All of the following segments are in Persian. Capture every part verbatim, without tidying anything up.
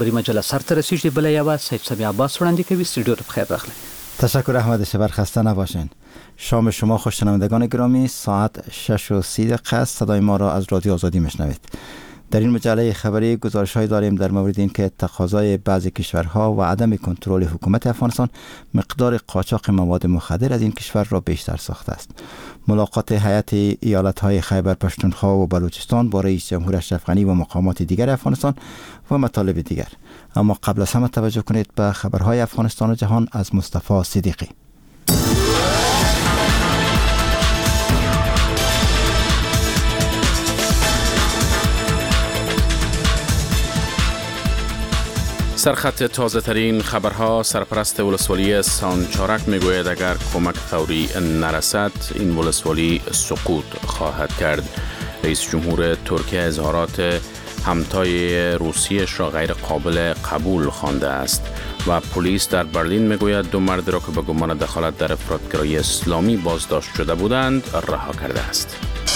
بری مجله سر ته رسیږي بل یو سید سمی عباس وړاندې کوي. استودیو ته بخیر راغلی. تشکر احمد شبر، خسته نباشین. شام شما خوش شنوندگان گرامی. ساعت شش و سی دقیقه است. صدای ما را از رادیو آزادی میشنوید. در این مجله خبری گزارش‌هایی داریم در مورد اینکه تقاضای بعضی کشورها و عدم کنترل حکومت افغانستان مقدار قاچاق مواد مخدر از این کشور را بیشتر ساخته است. ملاقات هیئت ایالت‌های خیبر پختونخوا و بلوچستان با رئیس جمهور اشرف غنی و مقامات دیگر افغانستان و مطالب دیگر. اما قبل از همه توجه کنید به خبرهای افغانستان و جهان از مصطفی صدیقی. سرخط تازه ترین خبرها. سرپرست ولسوالی سانچارک میگوید اگر کمک فوری نرسد این ولسوالی سقوط خواهد کرد. رئیس جمهور ترکیه اظهارات همتای روسیش را غیر قابل قبول خوانده است و پلیس در برلین میگوید دو مرد را که به گمان دخالت در افراطگرایی اسلامی بازداشت شده بودند رها کرده است.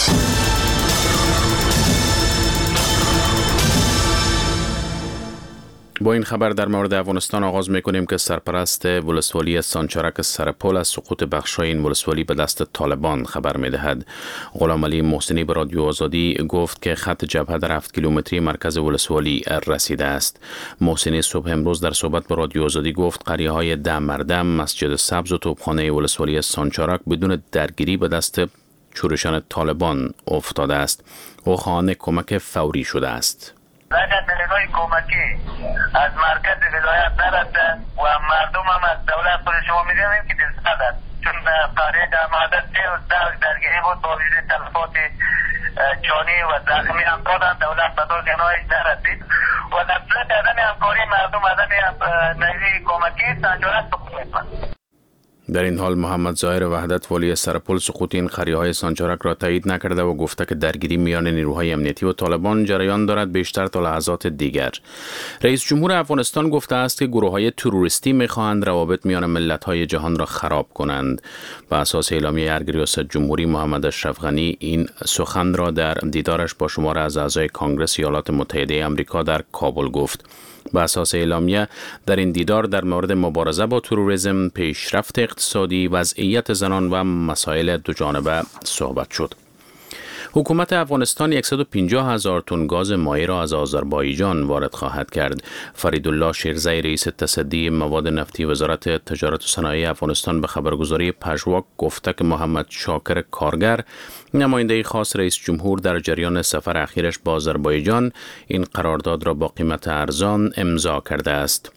با این خبر در مورد افغانستان آغاز میکنیم که سرپرست ولسوالی سانچارک سرپل از سقوط بخشای این ولسوالی به دست طالبان خبر میدهد. غلام علی محسنی به رادیو آزادی گفت که خط جبهه در هفت کیلومتری مرکز ولسوالی رسیده است. محسنی صبح امروز در صحبت با رادیو آزادی گفت قریه های ده مردم، مسجد سبز و توپخانه ولسوالی سانچارک بدون درگیری به دست شورشان طالبان افتاده است. او خواهان کمک فوری شده است. اگر دلیل‌های کمکی از مرکز ولایت نرسه و مردم هم از دولت خود شما می‌دونیم که دلسرد است، چون قریه در مدت سه روز درگیری بود با وجود تلفات جانی و زخمی هم دادن. دولت به دور جنایش نرسید و در صورت عدم همکاری مردم عدم نیروی کمکی سانچارک سقوط می‌کند. در این حال محمد ظاهر وحدت والی سرپل سقوط این قریه‌های سانچارک را تایید نکرده و گفته که درگیری میان نیروهای امنیتی و طالبان جریان دارد بیشتر تا لحظات دیگر. رئیس جمهور افغانستان گفته است که گروه‌های تروریستی می‌خواهند روابط میان ملت‌های جهان را خراب کنند. بر اساس اعلامیه ارگ ریاست جمهوری محمد اشرف غنی این سخن را در دیدارش با شمار از اعضای کنگره ایالات متحده آمریکا در کابل گفت. به اساس اعلامیه در این دیدار در مورد مبارزه با تروریسم، پیشرفت اقتصادی، وضعیت زنان و مسائل دوجانبه صحبت شد. حکومت افغانستان صد و پنجاه هزار تن گاز مایع را از آذربایجان وارد خواهد کرد. فریدالله شیرزی رئیس تصدی مواد نفتی وزارت تجارت و صنایع افغانستان به خبرگزاری پژواک گفته که محمد شاکر کارگر، نماینده خاص رئیس جمهور در جریان سفر اخیرش با آذربایجان، این قرارداد را با قیمت ارزان امضا کرده است.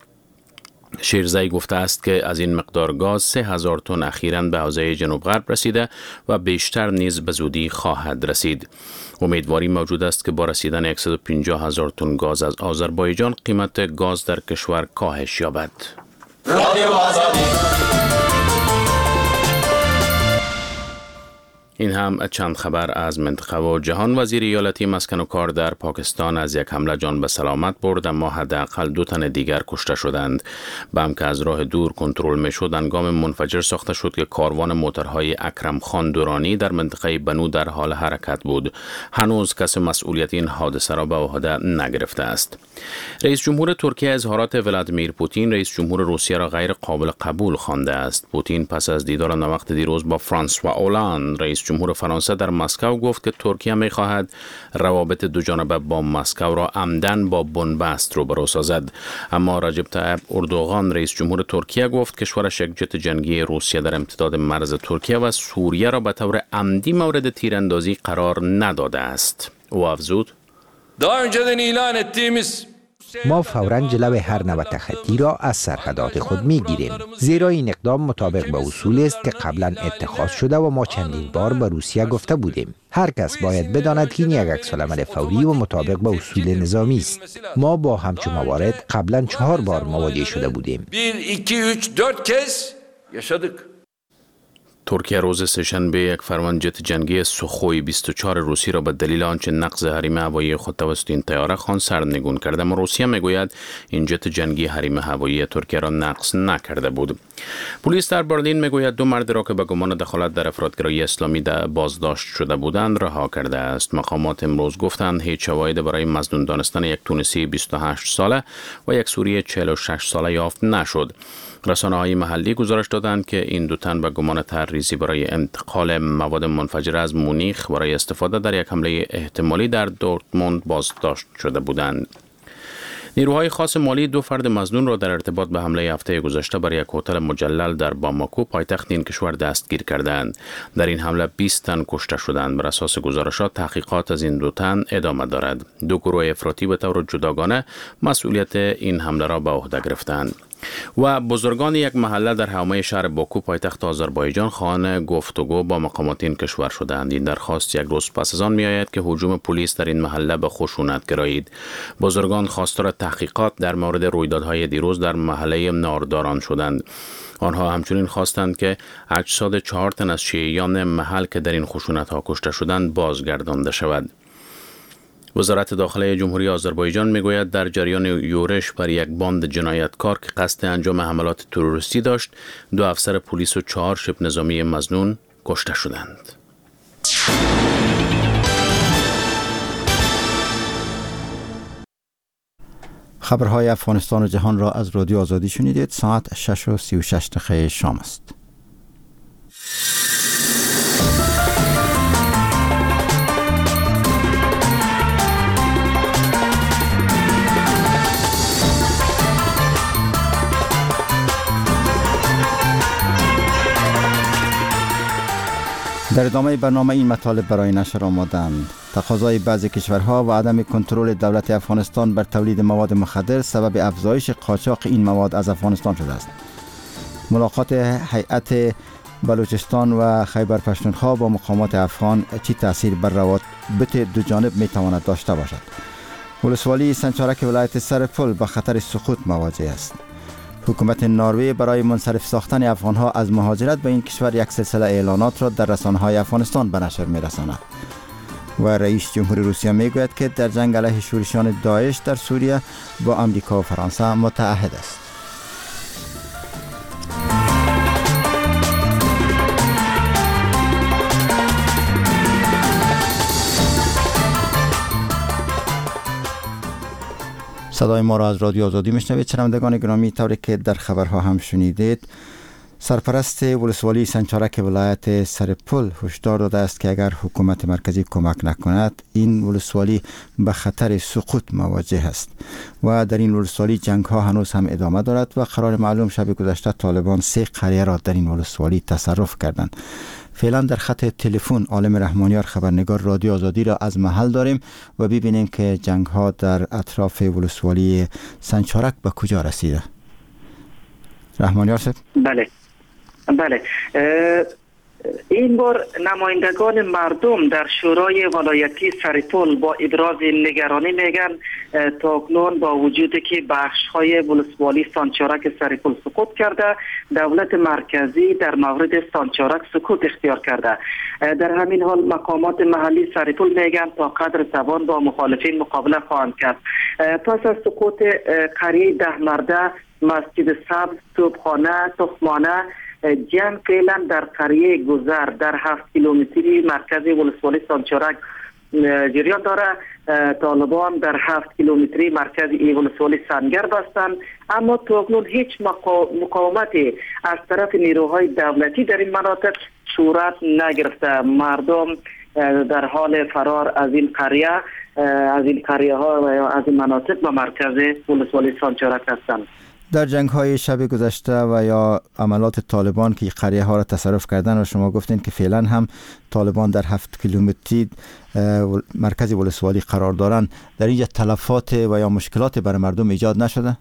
شیرزی گفته است که از این مقدار گاز سه هزار تن اخیراً به حوزه جنوب غرب رسیده و بیشتر نیز به زودی خواهد رسید. امیدواری موجود است که با رسیدن صد و پنجاه هزار تن گاز از آذربایجان قیمت گاز در کشور کاهش یابد. این هم چند خبر از منطقه و جهان. وزیر ایالتی مسکن و کار در پاکستان از یک حمله جان به سلامت برد، اما حداقل دو تن دیگر کشته شدند. بم که از راه دور کنترل میشد انگام منفجر ساخته شد که کاروان موتورهای اکرم خان دورانی در منطقه بنو در حال حرکت بود. هنوز کس مسئولیت این حادثه را به عهده نگرفته است. رئیس جمهور ترکیه اظهارات ولادیمیر پوتین رئیس جمهور روسیه را غیر قابل قبول خوانده است. پوتین پس از دیدار ناوقت دیروز با فرانسوا اولاند رئیس جمهور فرانسه در مسکو گفت که ترکیه می‌خواهد روابط دوجانبه با مسکو را عمدن با بنبست روبرو سازد. اما رجب طیب اردوغان رئیس جمهور ترکیه گفت کشورش یک جت جنگی روسیه در امتداد مرز ترکیه و سوریه را به طور عمدی مورد تیراندازی قرار نداده است. او افزود: ما فوراً جلو هر نوع تخطی را از سرحدات خود می‌گیریم، زیرا این اقدام مطابق به اصولی است که قبلا اتخاذ شده و ما چندین بار به روسیه گفته بودیم. هر کس باید بداند که این یک عکس‌العمل فوری و مطابق به اصول نظامی است. ما با همچون موارد قبلا چهار بار مواجه شده بودیم. ترکیه روز سه‌شنبه یک فرمان جت جنگی سوخوی بیست و چهار روسی را به دلیل آنچه نقض حریم هوایی خود توسط این طیاره خان سرنگون کرده، اما روسیه میگوید این جت جنگی حریم هوایی ترکیه را نقض نکرده بود. پلیس در برلین میگوید دو مرد را که به گمان دخالت در افراطگرایی اسلامی بازداشت شده بودند رها کرده است. مقامات امروز گفتند هیچ شواهدی برای مظنون دانستن یک تونسی بیست و هشت ساله و یک سوری چهل و شش ساله یافت نشد. رسانه‌های محلی گزارش دادند که این دو تن به گمان تحریضی برای انتقال مواد منفجره از مونیخ برای استفاده در یک حمله احتمالی در دورتموند بازداشت شده بودند. نیروهای خاص مالی دو فرد مظنون را در ارتباط به حمله هفته گذشته بر یک هتل مجلل در باماکو پایتخت این کشور دستگیر کردند. در این حمله بیست تن کشته شدند. بر اساس گزارشات تحقیقات از این دو تن ادامه دارد. دو گروه افراطی به طور جداگانه مسئولیت این حمله را به عهده گرفتند. و بزرگان یک محله در حومه شهر باکو پایتخت آذربایجان خواهان گفتگو با مقامات این کشور شدند. این درخواست یک روز پس از آن می آید که هجوم پلیس در این محله به خشونت گرایید. بزرگان خواستار تحقیقات در مورد رویدادهای دیروز در محله نارداران شدند. آنها همچنین خواستند که اجساد چهار تن از شیعیان محل که در این خشونت‌ها کشته شدند بازگردانده شود. وزارت داخله جمهوری آذربایجان میگوید در جریان یورش بر یک باند جنایتکار که قصد انجام حملات تروریستی داشت، دو افسر پلیس و چهار شبه نظامی مظنون کشته شدند. خبرهای افغانستان و جهان را از رادیو آزادی شنیدید. ساعت شش و سی و شش دقیقه شام است. در ادامه برنامه این مطالب برای نشر آمدند. تقاضای بعضی کشورها و عدم کنترل دولت افغانستان بر تولید مواد مخدر سبب افزایش قاچاق این مواد از افغانستان شده است. ملاقات هیئت بلوچستان و خیبر پختونخوا با مقامات افغان چی تأثیر بر روابط دو جانب می تواند داشته باشد؟ ولسوالی سنچارک ولایت سرپل به خطر سقوط مواجه است. حکومت نروژ برای منصرف ساختن افغانها از مهاجرت به این کشور یک سلسله اعلانات را در رسانه‌های افغانستان به نشر می‌رساند. و رئیس جمهور روسیه میگوید که در جنگ علیه شورشیان داعش در سوریه با آمریکا و فرانسه متحد است. صدای ما را از رادیو آزادی میشنوید. شنوندگان گرامی، طوری که در خبرها هم شنیدید، سرپرست ولسوالی سنچارک ولایت سرپل هشدار داده است که اگر حکومت مرکزی کمک نکند این ولسوالی به خطر سقوط مواجه است. و در این ولسوالی جنگ ها هنوز هم ادامه دارد و قرار معلوم شب گذشته طالبان سه قریه را در این ولسوالی تصرف کردند. فعلا در خط تلفن عالم رحمانیار خبرنگار رادیو آزادی را از محل داریم و ببینیم که جنگ ها در اطراف ولسوالی سنچارک به کجا رسیده. رحمانیار صاحب. بله بله این بار نمایندگان مردم در شورای ولایتی سرپل با ابراز نگرانی میگن تاکنون با وجودی که بخش‌های ولسوالی سانچارک سرپل سقوط کرده، دولت مرکزی در مورد سانچارک سکوت اختیار کرده. در همین حال مقامات محلی سرپل میگن تا قدر توان با مخالفین مقابله خواهند کرد. پس از سقوط قریه ده مرده، مسجد سبز، توپخانه، تخمانه، جنگ فعلا در قریه گذر در هفت کیلومتری مرکزی ولسوالی سانچارک جریان داره. طالبان در هفت کیلومتری مرکز ای ولسوالی سنگر بستند، اما تاکنون هیچ مقاومتی از طرف نیروهای دولتی در این مناطق صورت نگرفته. مردم در حال فرار از این قریه از این قریه ها و از این مناطق به مرکز ولسوالی سانچارک هستند. در جنگ های شب گذشته و یا عملات طالبان که قریه ها را تصرف کردن و شما گفتین که فعلا هم طالبان در هفت کیلومتری مرکز ولسوالی قرار دارند، در اینجا تلفات و یا مشکلات برای مردم ایجاد نشده؟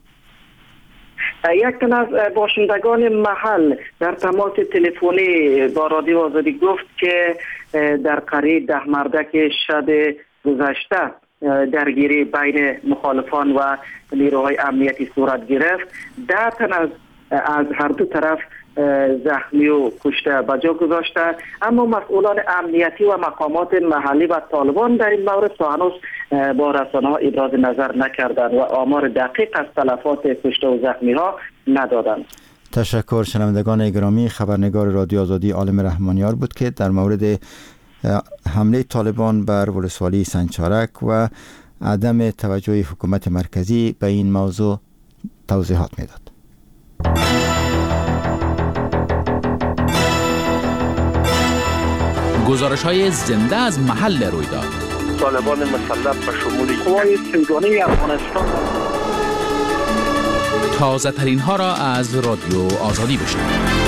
یک تن از باشندگان محل در تماس تلفنی با رادیو آزادی گفت که در قریه ده مرده که شب گذشته درگیری بین مخالفان و نیروهای امنیتی صورت گرفت، ده تن از از هر دو طرف زخمی و کشته به جا گذاشته، اما مسئولان امنیتی و مقامات محلی و طالبان در این مورد تا هنوز با رسانه‌ها ابراز نظر نکردند و آمار دقیق از تلفات کشته و زخمی ها ندادند. تشکر. شنوندگان گرامی، خبرنگار رادیو آزادی عالم رحمانیار بود که در مورد حمله طالبان بر ولسوالی سنجارک و عدم توجه حکومت مرکزی به این موضوع توضیحات میداد. گزارش‌های زنده از محل رویداد. طالبان مسلح به شمول قوای سیگانه افغانستان. تازه ترین ها را از رادیو آزادی بشنوید.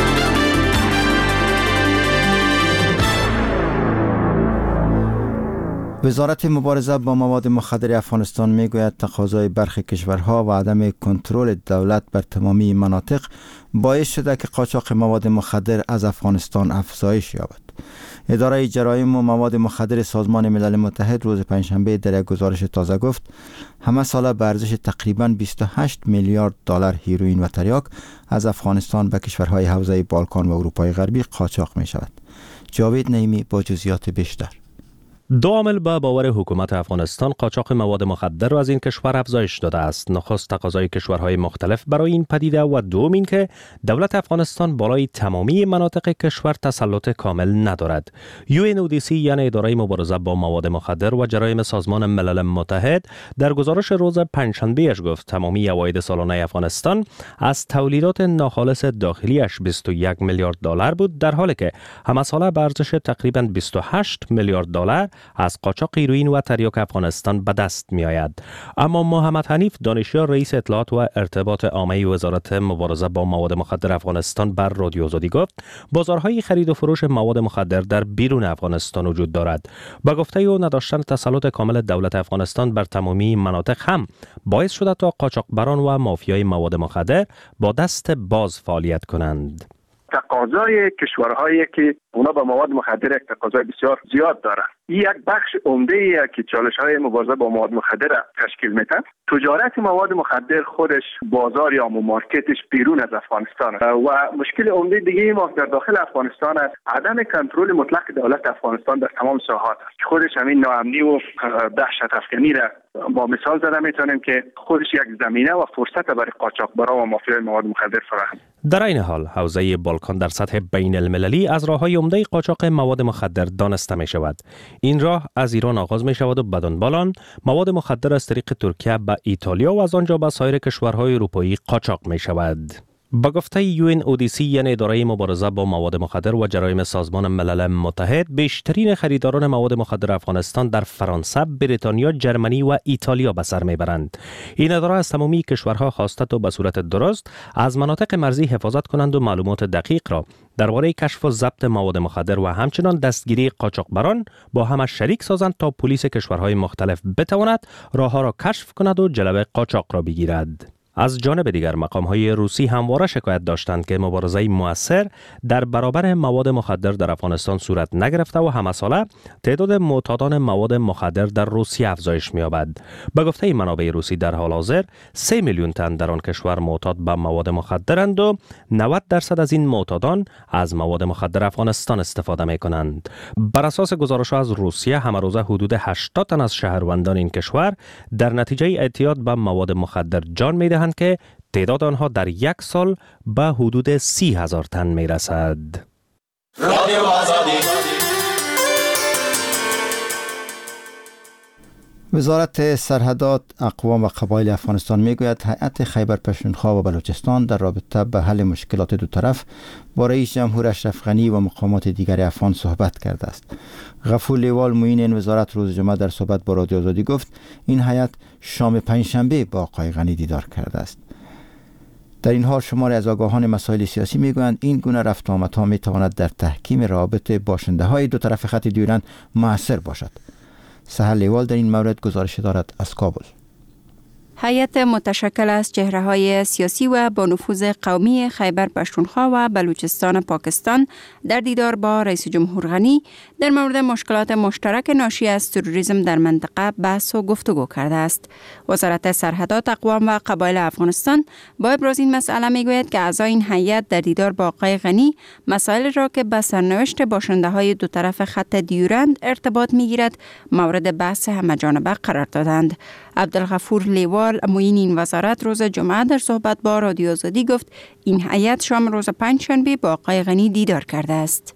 وزارت مبارزه با مواد مخدر افغانستان میگوید تقاضای برخی کشورها و عدم کنترل دولت بر تمامی مناطق باعث شده که قاچاق مواد مخدر از افغانستان افزایش یابد. اداره جرایم و مواد مخدر سازمان ملل متحد روز پنجشنبه در یک گزارش تازه گفت همه ساله به ارزش تقریباً بیست و هشت میلیارد دلار هیروئین و تریاک از افغانستان به کشورهای حوزه بالکان و اروپای غربی قاچاق می شود. جاوید نعیمی با جزئیات بیشتر. دو عامل به باور حکومت افغانستان قاچاق مواد مخدر را از این کشور افزایش داده است. نخست تقاضای کشورهای مختلف برای این پدیده و دوم این که دولت افغانستان بالای تمامی مناطق کشور تسلط کامل ندارد. یو ان او دی سی یعنی اداره مبارزه با مواد مخدر و جرایم سازمان ملل متحد در گزارش روز پنجشنبه اش گفت تمامی عواید سالانه افغانستان از تولیدات ناخالص داخلیش بیست و یک میلیارد دلار بود، در حالی که همه ساله به ارزش تقریباً بیست و هشت میلیارد دلار از قاچاق هیروئین و تریاک افغانستان به دست می آید. اما محمد حنیف دانشیار رئیس اطلاعات و ارتباط عامه وزارت مبارزه با مواد مخدر افغانستان بر رادیو آزادی گفت بازارهای خرید و فروش مواد مخدر در بیرون افغانستان وجود دارد. با گفته او نداشتن تسلط کامل دولت افغانستان بر تمامی مناطق هم باعث شده تا قاچاقبران و مافیای مواد مخدر با دست باز فعالیت کنند. تقاضای کشورهایی که اونا به مواد مخدر یک تقاضای بسیار زیاد دارند، این یک بخش عمده ای که چالش های مبارزه با مواد مخدر تشکیل میده. تجارت مواد مخدر خودش بازار یا مارکتش بیرون از افغانستان است و مشکل عمده دیگه ما در داخل افغانستان است عدم کنترل مطلق دولت افغانستان در تمام ساحات است. خودش همین ناامنی و دهشت افکنی را با مثال زده میتونیم که خودش یک زمینه و فرصت برای قاچاقبران و مافیای مواد مخدر فراهم. در این حال حوزه بالکان در سطح بین المللی از راههای عمده قاچاق مواد مخدر دانسته می شود. این راه از ایران آغاز می شود و بدان بالان مواد مخدر از طریق ترکیه به ایتالیا و از آنجا به سایر کشورهای اروپایی قاچاق می شود. با گفته یو ان او دی سی یعنی اداره مبارزه با مواد مخدر و جرایم سازمان ملل متحد بیشترین خریداران مواد مخدر افغانستان در فرانسه، بریتانیا، جرمنی و ایتالیا به سر میبرند. این اداره از تمامی کشورها خواسته تا به صورت درست از مناطق مرزی حفاظت کنند و معلومات دقیق را درباره کشف و ضبط مواد مخدر و همچنان دستگیری قاچاقبران با هم شریک سازند تا پلیس کشورهای مختلف بتواند راهها را کشف کند و جلوه قاچاق را بگیرد. از جانب دیگر مقام‌های روسی همواره شکایت داشتند که مبارزه مؤثر در برابر مواد مخدر در افغانستان صورت نگرفته و همه ساله تعداد معتادان مواد مخدر در روسیه افزایش می‌یابد. به گفته منابع روسی در حال حاضر سه میلیون تن در آن کشور معتاد به مواد مخدرند و نود درصد از این معتادان از مواد مخدر افغانستان استفاده می‌کنند. بر اساس گزارش‌ها از روسیه همه روزه حدود هشتاد تن از شهروندان این کشور در نتیجه اعتیاد به مواد مخدر جان می‌دهند که تعداد آنها در یک سال به حدود سی هزار تن می رسد. وزارت سرحدات، اقوام و قبایل افغانستان میگوید هیئت خیبر پختونخوا و بلوچستان در رابطه به حل مشکلات دو طرف با رئیس جمهور اشرف غنی و مقامات دیگر افغان صحبت کرده است. غفور لیوال معین این وزارت روز جمعه در صحبت با رادیو آزادی گفت این هیئت شام پنجشنبه با آقای غنی دیدار کرده است. در این حال شماری از آگاهان مسائل سیاسی میگویند این گونه رفت و آمدها میتواند در تحکیم روابط باشنده های دو طرف خط دیورند موثر باشد. سحر لیوال در این مورد گزارش دارد از کابل. هیئت متشکل از چهره‌های سیاسی و با نفوذ قومی خیبر پختونخوا و بلوچستان پاکستان در دیدار با رئیس جمهور غنی در مورد مشکلات مشترک ناشی از تروریسم در منطقه بحث و گفتگو کرده است. وزارت سرحدات اقوام و قبایل افغانستان با ابراز این مسئله میگوید که اعضای این هیئت در دیدار با آقای غنی مسائل را که به سرنوشت باشنده‌های دو طرف خط دیورند ارتباط میگیرد مورد بحث همه‌جانبه قرار دادند. عبدالغفور لیوال معین این وزارت روز جمعه در صحبت با رادیو آزادی گفت این هیئت شام روز پنجشنبه با آقای غنی دیدار کرده است.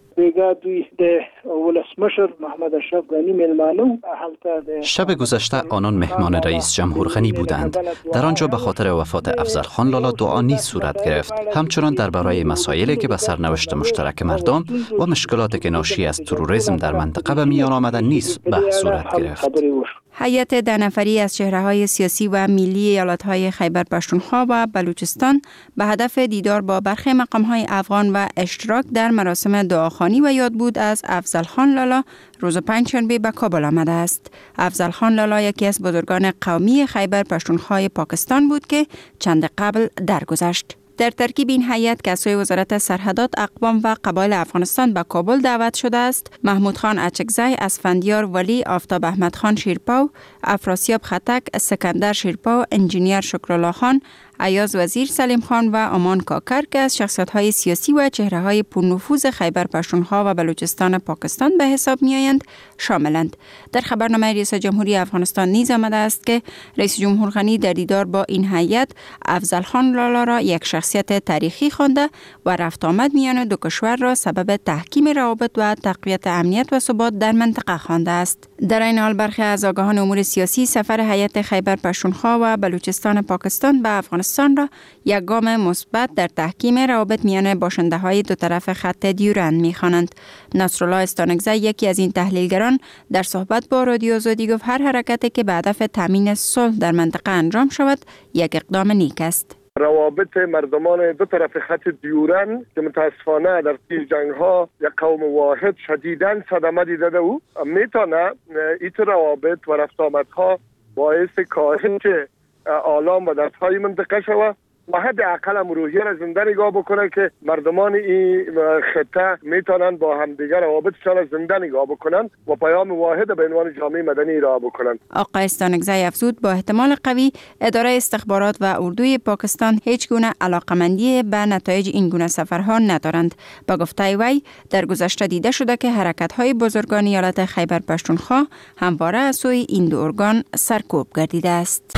شب گذشته آنان مهمان رئیس جمهور غنی بودند. در آنجا به خاطر وفات افضل خان لالا دعا نیز صورت گرفت. همچنان درباره مسائلی که به سرنوشت مشترک مردم و مشکلاتی که ناشی از تروریسم در منطقه به میان آمده نیز بحث صورت گرفت. هیئت ده نفری از چهره‌های سیاسی و ملی ایالت‌های خیبر پختونخوا و بلوچستان به هدف دیدار با برخی مقام‌های افغان و اشتراک در مراسم دعاخوانی و یادبود از افضل خان لالا روز پنجشنبه به کابل آمده است. افضل خان لالا یکی از بزرگان قومی خیبر پختونخوا پاکستان بود که چند قبل درگذشت. در ترکیب این هیئت که از سوی وزارت سرحدات اقوام و قبایل افغانستان به کابل دعوت شده است، محمود خان اچکزی، اسفندیار ولی، آفتاب احمد خان شیرپاو، افراسیاب خطک، سکندر شیرپاو، انجینیر شکرالله خان، ایاز وزیر سلیم خان و امان کاکر که از شخصیت‌های سیاسی و چهره‌های پرنفوذ خیبر پختونخوا و بلوچستان پاکستان به حساب می‌آیند شاملند. در خبرنامه رئیس جمهوری افغانستان نیز آمده است که رئیس جمهور غنی در دیدار با این هیئت افضل خان لالا را یک شخصیت تاریخی خوانده و رفت آمد میان دو کشور را سبب تحکیم روابط و تقویت امنیت و ثبات در منطقه خوانده است. در این حال برخی از آگاهان امور سیاسی سفر هیئت خیبر پختونخوا و بلوچستان پاکستان به افغانستان را یک گام مثبت در تحکیم روابط میان باشنده‌های دو طرف خط دیورند می‌خوانند. نصرالله استانکزی یکی از این تحلیلگران در صحبت با رادیو آزادی گفت هر حرکتی که به هدف تامین صلح در منطقه انجام شود یک اقدام نیک است. روابط مردمان دو طرف خط دیورند که متاسفانه در طی جنگ‌ها یک قوم واحد شدیداً صدمه دیده او میتونه این روابط و رفت آمدها باعث کاهش آلام و دردهای منطقه شود و حد اقل هم روحیه را زنده نگاه بکنه که مردمان این خطه میتونن با همدیگر روابطشان را زنده نگاه بکنن و پیام واحد به عنوان جامعه مدنی را بکنن. آقای استانکزی افزود با احتمال قوی اداره استخبارات و اردوی پاکستان هیچ گونه علاقمندی به نتایج این گونه سفرها ندارند. با گفته وی در گذشته دیده شده که حرکت‌های بزرگان ایالت خیبر پختونخوا همواره از سوی این دو ارگان سرکوب گردیده است.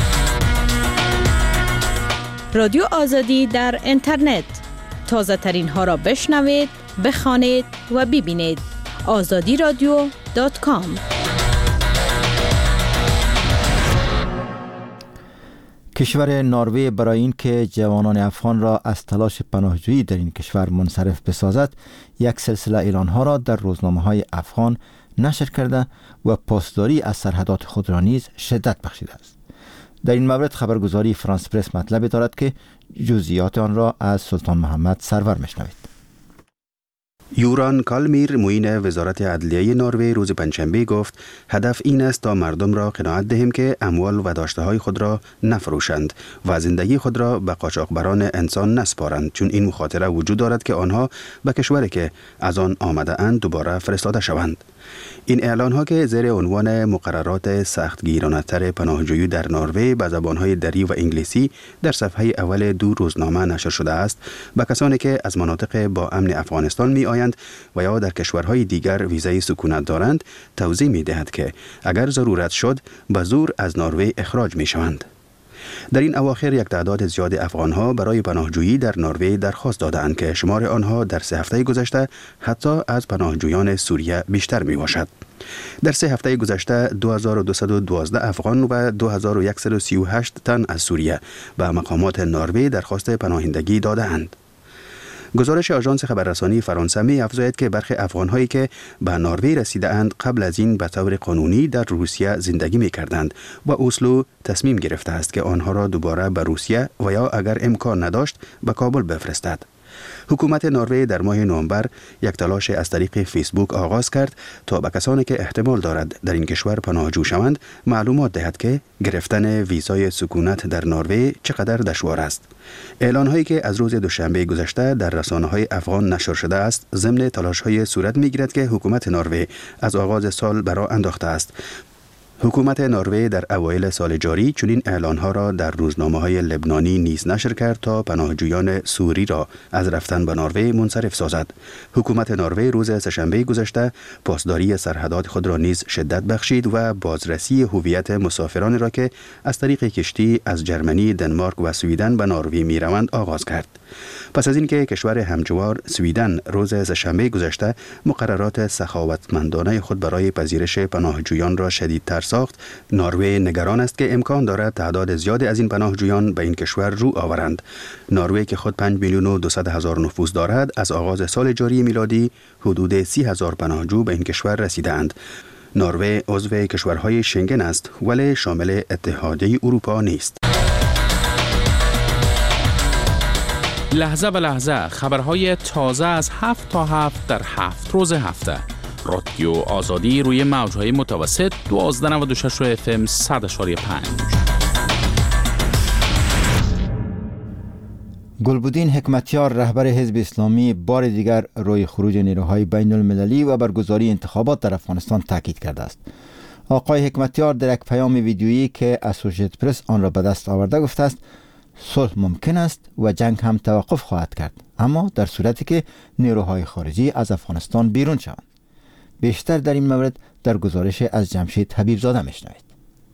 رادیو آزادی در اینترنت تازه ترین ها را بشنوید، بخوانید و ببینید. آزادی رادیو دات کام. کشور نروژ برای این که جوانان افغان را از تلاش پناهجویی در این کشور منصرف بسازد یک سلسله اعلانها را در روزنامه‌های افغان نشر کرده و پاسداری از سرحدات خود را نیز شدت بخشیده است. در این مورد خبرگزاری فرانس پرس مطلب دارد که جزئیات آن را از سلطان محمد سرور میشنوید. یوران کالمیر معین وزارت عدلیه نروژ روز پنجشنبه گفت هدف این است تا مردم را قناعت دهیم که اموال و داشته‌های خود را نفروشند و زندگی خود را به قاچاقبران انسان نسپارند، چون این مخاطره وجود دارد که آنها به کشوری که از آن آمده اند دوباره فرستاده شوند. این اعلان ها که زیر عنوان مقررات سختگیرانه‌تر پناهجویی در نروژ به زبانهای دری و انگلیسی در صفحه اول دو روزنامه نشر شده است به کسانی که از مناطق با امن افغانستان می آیند و یا در کشورهای دیگر ویزای سکونت دارند توضیح می دهد که اگر ضرورت شد به زور از نروژ اخراج می شوند. در این اواخر یک تعداد زیاد افغانها برای پناهجویی در نروژ درخواست دادند که شمار آنها در سه هفته گذشته حتی از پناهجویان سوریه بیشتر می باشد. در سه هفته گذشته دو هزار و دویست و دوازده افغان و دو هزار و صد و سی و هشت تن از سوریه به مقامات نروژ درخواست پناهندگی داده اند. گزارش آژانس خبررسانی فرانسه می افزاید که برخی افغان‌هایی که به نروژ رسیده اند قبل از این به طور قانونی در روسیه زندگی می کردند و اسلو تصمیم گرفته است که آنها را دوباره به روسیه و یا اگر امکان نداشت به کابل بفرستد. حکومت نروژ در ماه نوامبر یک تلاش از طریق فیسبوک آغاز کرد تا به کسانی که احتمال دارد در این کشور پناهجو شوند معلومات دهد که گرفتن ویزای سکونت در نروژ چقدر دشوار است. اعلان‌هایی که از روز دوشنبه گذشته در رسانه‌های افغان نشر شده است ضمن تلاش‌های صورت می‌گیرد که حکومت نروژ از آغاز سال برا انداخته است. حکومت نروژ در اوایل سال جاری چنین اعلان‌ها را در روزنامه‌های لبنانی نیز نشر کرد تا پناهجویان سوری را از رفتن به نروژ منصرف سازد. حکومت نروژ روز سه‌شنبه گذشته پاسداری سرحدات خود را نیز شدت بخشید و بازرسی هویت مسافران را که از طریق کشتی از جرمنی، دنمارک و سویدن به نروژ می‌روند آغاز کرد. پس از اینکه کشور همجوار سویدن روز سه‌شنبه گذشته مقررات سخاوتمندانه خود برای پذیرش پناهجویان را شدیدتر ساخت، نروژ نگران است که امکان دارد تعداد زیادی از این پناهجویان به این کشور رو آورند. نروژ که خود پنج میلیون و دویست هزار نفوس دارد از آغاز سال جاری میلادی حدود سی هزار پناهجو به این کشور رسیدند. نروژ عضو کشورهای شنگن است ولی شامل اتحادیه اروپا نیست. لحظه به لحظه خبرهای تازه از هفت تا هفت در هفت روز هفته. رادیو آزادی روی موجهای متوسط دوازده نود و شش اف ام صد و پنج. گلبدین حکمتیار رهبر حزب اسلامی بار دیگر روی خروج نیروهای بین المللی و برگزاری انتخابات در افغانستان تاکید کرده است. آقای حکمتیار در یک پیام ویدیویی که اسوسییتد پرس آن را به دست آورده گفته است صلح ممکن است و جنگ هم توقف خواهد کرد، اما در صورتی که نیروهای خارجی از افغانستان بیرون شوند. بیشتر در این مورد در گزارش از جمشید حبیب زاده میشنوید.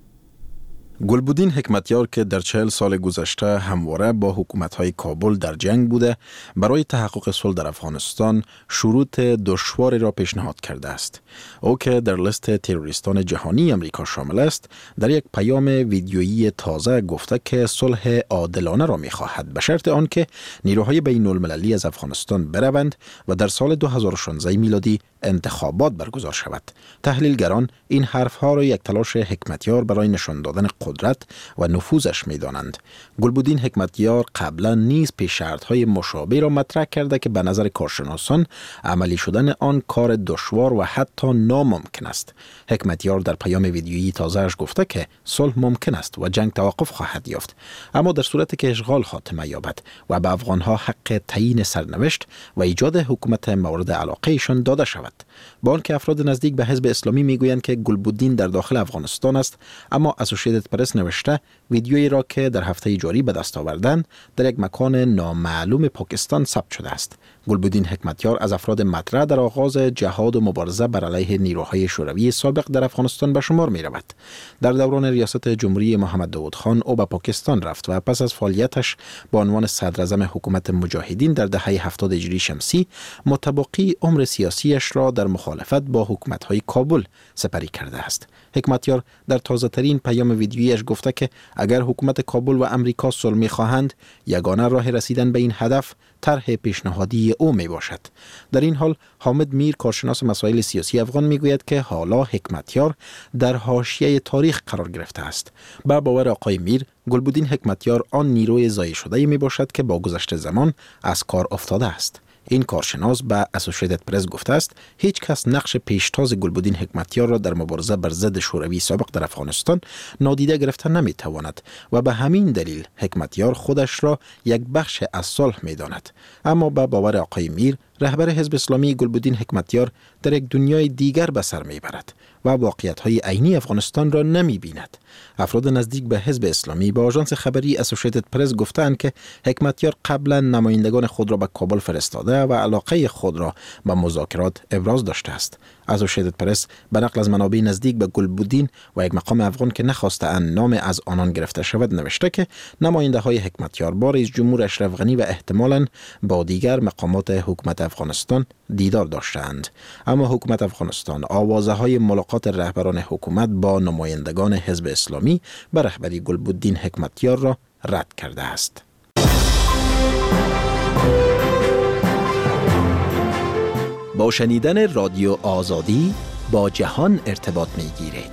گلبدین حکمتیار که در چهل سال گذشته همواره با حکومت‌های کابل در جنگ بوده، برای تحقق صلح در افغانستان شروط دشواری را پیشنهاد کرده است. او که در لیست تروریستان جهانی امریکا شامل است، در یک پیام ویدیویی تازه گفته که صلح عادلانه را می‌خواهد به شرط آنکه نیروهای بین المللی از افغانستان بروند و در سال دو هزار و شانزده میلادی انتخابات برگزار شود. تحلیلگران این حرفها را یک تلاش حکمتیار برای نشان دادن قدرت و نفوذش می‌دانند. گلبدین حکمتیار قبلا نیز پیش شرط‌های مشابه را مطرح کرده که به نظر کارشناسان عملی شدن آن کار دشوار و حتی ناممکن است. حکمتیار در پیام ویدیویی تازه‌اش گفته که صلح ممکن است و جنگ توقف خواهد یافت، اما در صورتی که اشغال خاتمه یابد و به افغان‌ها حق تعیین سرنوشت و ایجاد حکومت مورد علاقه‌شان داده شود. با آنکه افراد نزدیک به حزب اسلامی میگویند که گلبدین در داخل افغانستان است، اما اسوسییتد پرس نوشته ویدیویی را که در هفته جاری به دست آوردند در یک مکان نامعلوم پاکستان ثبت شده است. گلبدین حکمتیار از افراد مطرح در آغاز جهاد و مبارزه بر علیه نیروهای شوروی سابق در افغانستان به شمار می رود. در دوران ریاست جمهوری محمد داود خان او به پاکستان رفت و پس از فعالیتش به عنوان صدراعظم حکومت مجاهدین در دهه هفتاد هجری شمسی متبقی عمر سیاسیش را در مخالفت با حکومت‌های کابل سپری کرده است. حکمتیار در تازه ترین پیام ویدیویش گفته که اگر حکومت کابل و امریکا صلح می‌خواهند، یگانه راه رسیدن به این هدف طرح پیشنهادی او می باشد. در این حال حامد میر کارشناس مسائل سیاسی افغان میگوید که حالا حکمتیار در حاشیه تاریخ قرار گرفته است. با باور آقای میر، گلبدین حکمتیار آن نیروی ضایع شده می باشد که با گذشت زمان از کار افتاده است. این کارشناس به اسوسییتد پرس گفته است هیچ کس نقش پیشتاز گلبدین حکمتیار را در مبارزه بر ضد شوروی سابق در افغانستان نادیده گرفته نمیتواند و به همین دلیل حکمتیار خودش را یک بخش از صلح میداند. اما به باور آقای میر، رهبر حزب اسلامی گلبدین حکمتیار در یک دنیای دیگر به سر میبرد و واقعیت‌های عینی افغانستان را نمی‌بیند. افراد نزدیک به حزب اسلامی با آژانس خبری اسوسییتد پرس گفتند که حکمتیار قبلا نمایندگان خود را به کابل فرستاده و علاقه خود را به مذاکرات ابراز داشته است. اسوسییتد پرس به نقل از منابع نزدیک به گلبدین و یک مقام افغان که نخواسته‌اند نام از آنان گرفته شود نوشته که نماینده‌های حکمتیار با رئیس جمهور اشرف غنی و احتمالاً با دیگر مقامات حکومت افغانستان دیدار داشتند. اما حکومت افغانستان آوازه‌های ملاقات رهبران حکومت با نمایندگان حزب اسلامی به رهبری گلبدین حکمتیار را رد کرده است. با شنیدن رادیو آزادی با جهان ارتباط می گیرید.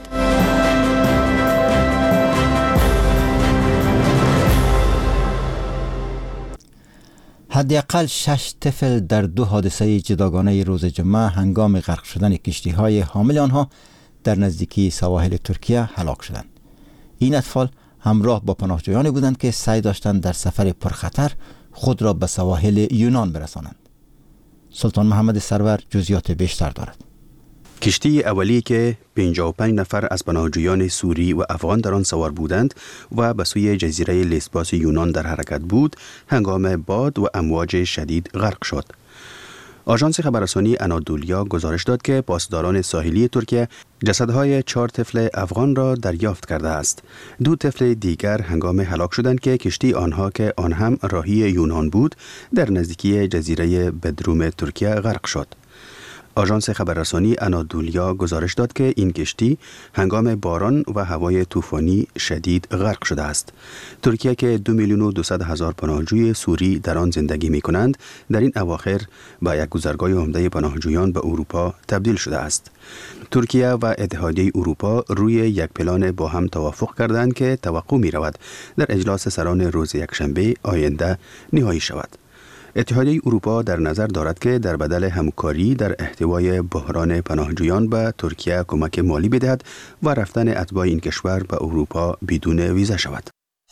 حداقل شش طفل در دو حادثه جداگانه روز جمعه هنگام غرق شدن کشتی‌های حامل آنها در نزدیکی سواحل ترکیه هلاک شدند. این اطفال همراه با پناهجویانی بودند که سعی داشتند در سفر پرخطر خود را به سواحل یونان برسانند. سلطان محمد سرور جزئیات بیشتر دارد. کشتی اولی که پنجاه و پنج نفر از پناهجویان سوری و افغان در آن سوار بودند و به سوی جزیره لیسباس یونان در حرکت بود، هنگام باد و امواج شدید غرق شد. آژانس خبررسانی انادولیا گزارش داد که پاسداران ساحلی ترکیه جسدهای چهار طفل افغان را دریافت کرده است. دو طفل دیگر هنگام هلاک شدند که کشتی آنها که آن هم راهی یونان بود در نزدیکی جزیره بدروم ترکیه غرق شد. آژانس خبررسانی انادولیا گزارش داد که این کشتی هنگام باران و هوای طوفانی شدید غرق شده است. ترکیه که دو میلیون و دویست هزار پناهجوی سوری در آن زندگی می کنند، در این اواخر با یک گذرگاه عمده پناهجویان به اروپا تبدیل شده است. ترکیه و اتحادیه اروپا روی یک پلان با هم توافق کردند که توقع می رود در اجلاس سران روز یکشنبه آینده نهایی شود. اتحادیه اروپا در نظر دارد که در بدل همکاری در احتوای بحران پناهجویان به ترکیه کمک مالی بدهد و رفتن اتباع این کشور به اروپا بدون ویزا شود.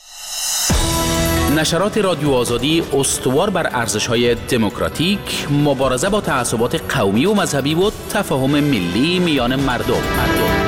نشرات رادیو آزادی استوار بر ارزش‌های دموکراتیک، مبارزه با تعصبات قومی و مذهبی و تفاهم ملی میان مردم. مردم.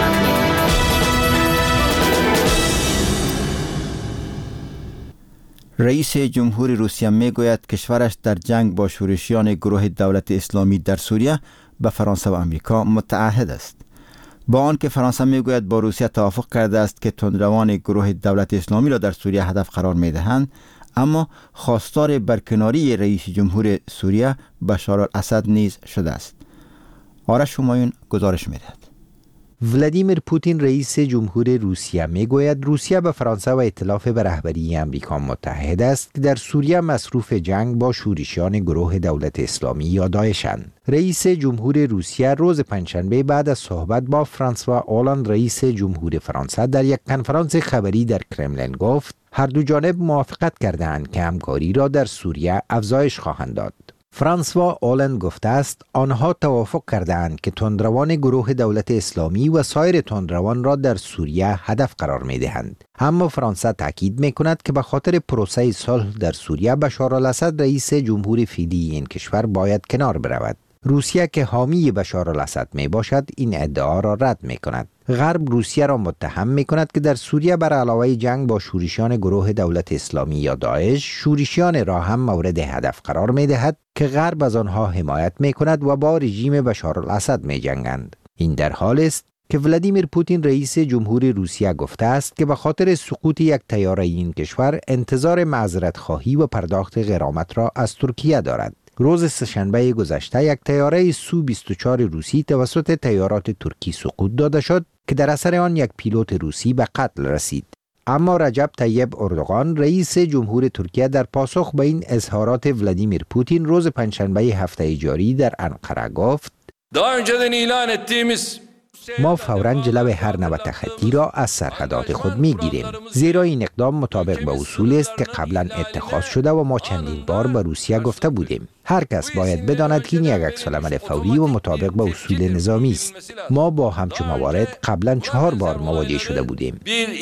رئیس جمهور روسیه می گوید کشورش در جنگ با شورشیان گروه دولت اسلامی در سوریه به فرانسه و امریکا متعهد است. با آنکه فرانسه می گوید با روسیه توافق کرده است که تندروان گروه دولت اسلامی را در سوریه هدف قرار می دهند، اما خواستار برکناری رئیس جمهور سوریه بشار الاسد نیز شده است. آرش همایون گزارش می دهد. ولادیمیر پوتین رئیس جمهور روسیه میگوید روسیه به فرانسه و ائتلاف به رهبری امریکا متحد است که در سوریه مصروف جنگ با شورشیان گروه دولت اسلامی یا داعشند. رئیس جمهور روسیه روز پنجشنبه بعد از صحبت با فرانسوا اولاند رئیس جمهور فرانسه در یک کنفرانس خبری در کرملین گفت هر دو جانب موافقت کردند که همکاری را در سوریه افزایش خواهند داد. فرانسوا اولند گفته است آنها توافق کردند که تندروان گروه دولت اسلامی و سایر تندروان را در سوریه هدف قرار می دهند. اما فرانسه تاکید می کند که به خاطر پروسه صلح در سوریه بشار الاسد رئیس جمهور فعلی این کشور باید کنار برود. روسیه که حامی بشار الاسد می باشد این ادعا را رد می کند. غرب روسیه را متهم می کند که در سوریه بر علاوه جنگ با شورشیان گروه دولت اسلامی یا داعش، شورشیان را هم مورد هدف قرار می دهد که غرب از آنها حمایت می کند و با رژیم بشار الاسد می جنگند. این در حال است که ولادیمیر پوتین رئیس جمهور روسیه گفته است که به خاطر سقوط یک طیاره این کشور انتظار معذرت خواهی و پرداخت غرامت را از ترکیه دارد. روز سه‌شنبه گذشته یک طیاره سو بیست و چهار روسی توسط طیارات ترکی سقوط داده شد که در اثر آن یک پیلوت روسی به قتل رسید. اما رجب طیب اردوغان رئیس جمهور ترکیه در پاسخ به این اظهارات ولادیمیر پوتین روز پنجشنبه هفته جاری در انقره گفت ما فوراً جلو هر نوع تخطی را از سرحدات خود می گیریم، زیرا این اقدام مطابق به اصول است که قبلا اتخاذ شده و ما چندین بار به روسیه گفته بودیم. هر کس باید بداند که این یک عکس‌العمل فوری و مطابق به اصول نظامی است. ما با همچون موارد قبلا چهار بار مواجه شده بودیم.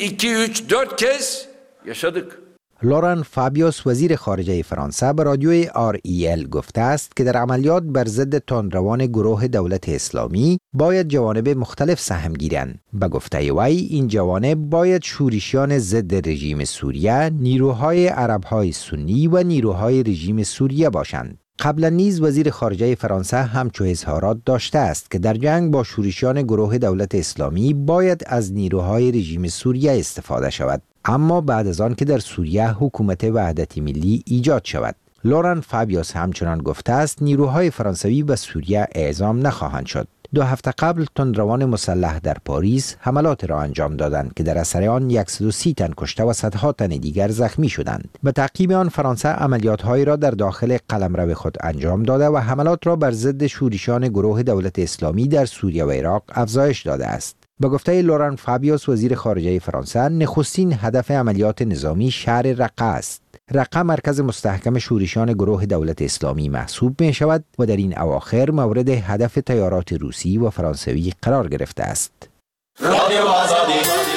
لوران فابیوس وزیر خارجه فرانسه به رادیوی آر ای ال گفته است که در عملیات بر ضد تندروان گروه دولت اسلامی باید جوانب مختلف سهم گیرند. به گفته وی این جوانب باید شورشیان ضد رژیم سوریه، نیروهای عربهای سنی و نیروهای رژیم سوریه باشند. قبلا نیز وزیر خارجه فرانسه همچو اظهارات داشته است که در جنگ با شورشیان گروه دولت اسلامی باید از نیروهای رژیم سوریه استفاده شود، اما بعد از آن که در سوریه حکومت وحدت ملی ایجاد شود. لوران فابیوس همچنان گفته است نیروهای فرانسوی به سوریه اعزام نخواهند شد. دو هفته قبل تندروان مسلح در پاریس حملات را انجام دادند که در اثر آن صد و سی تن کشته و صدها تن دیگر زخمی شدند. به تعقیب آن فرانسه عملیات‌هایی را در داخل قلمرو خود انجام داده و حملات را بر ضد شورشیان گروه دولت اسلامی در سوریه و عراق افزایش داده است. به گفته لوران فابیوس وزیر خارجه فرانسه، نخستین هدف عملیات نظامی شهر رقه است. رقه مرکز مستحکم شورشیان گروه دولت اسلامی محسوب می شود و در این اواخر مورد هدف تیارات روسی و فرانسوی قرار گرفته است. رادیو آزادی.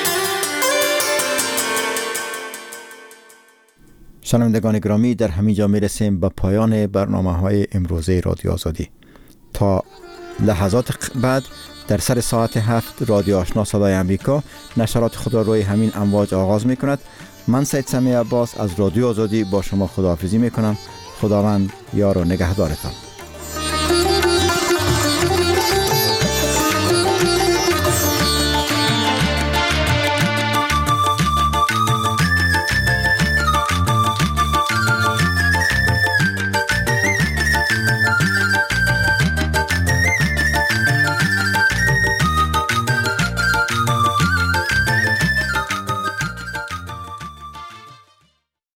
شنوندگان گرامی، در همین جا می رسیم به پایان برنامه های امروزه رادیو آزادی. تا لحظات بعد در سر ساعت هفت رادیو آشنا صدای امریکا نشرات خود را روی همین امواج آغاز می کند. من سید سمیع عباس از رادیو آزادی با شما خداحافظی می کنم. خداوند یار و نگهدارتان.